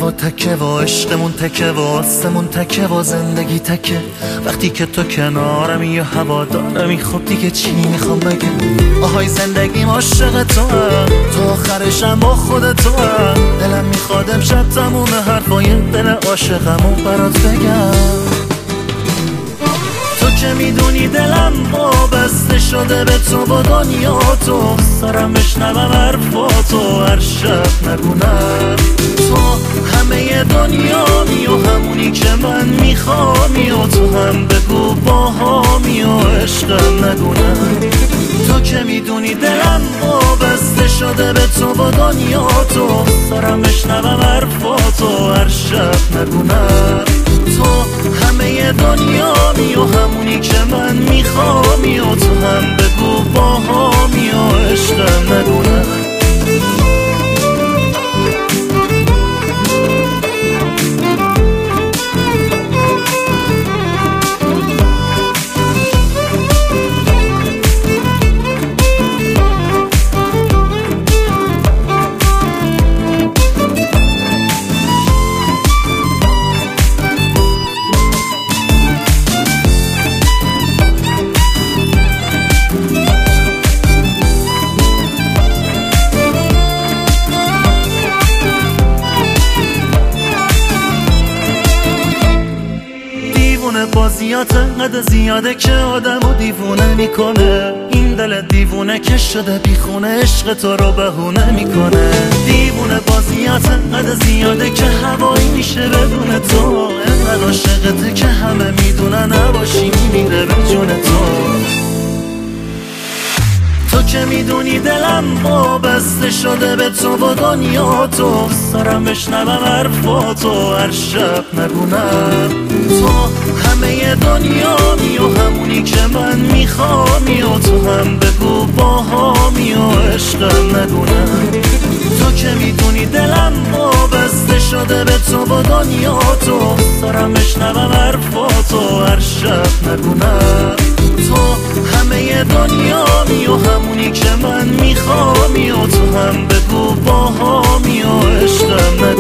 و تکه و عشقمون تکه و آسمون تکه و زندگی تکه. وقتی که تو کنارمی یا هوا دارمی خب دیگه چی میخوام بگم؟ آهای زندگیم عاشق تو هم، تو آخرشم با خود تو هم. دلم میخواد امشب تموم حرفای دل عاشقمو برات بگم. تو که میدونی دلم وابسته شده به تو و دنیا تو، سرم بشنوم حرفاتو هر شب نگونم. تو همه دنیامی و همونی که من میخوامی و تو هم بگو باهامی و عشقم نگونم. تو که میدونی دلم وابسته شده به تو و دنیا تو، سرم بشنوم حرفاتو هر شب نگونم. تو همه دنیامی و همونی که من میخوامی و تو هم بگو باهامی و عشقم نگونم. بازیات انقدر زیاده که آدمو دیوونه میکنه. این دل دیوونه که شده بیخونه عشق تو رو بهونه میکنه. دیوونه بازیات انقدر زیاده که هوایی میشه بدون تو. انقدر عاشقته که همه میدونن نباشی میمیره به جون تو. تو که میدونی دلم وابسته شده به تو و دنیا تو، سرم بشنوم حرفاتو هر شب نگونم. تو همه دنیامی و همونی که من میخوامی و تو هم بگو باهامی و عشقم نگونم. تو که میدونی دلم وابسته شده به تو و دنیا تو، سرم بشنوم حرفاتو هر شب نگونم. تو همه دنیامی و همونی که من میخوامی و تو هم بگو باهامی و عشقم نگونم.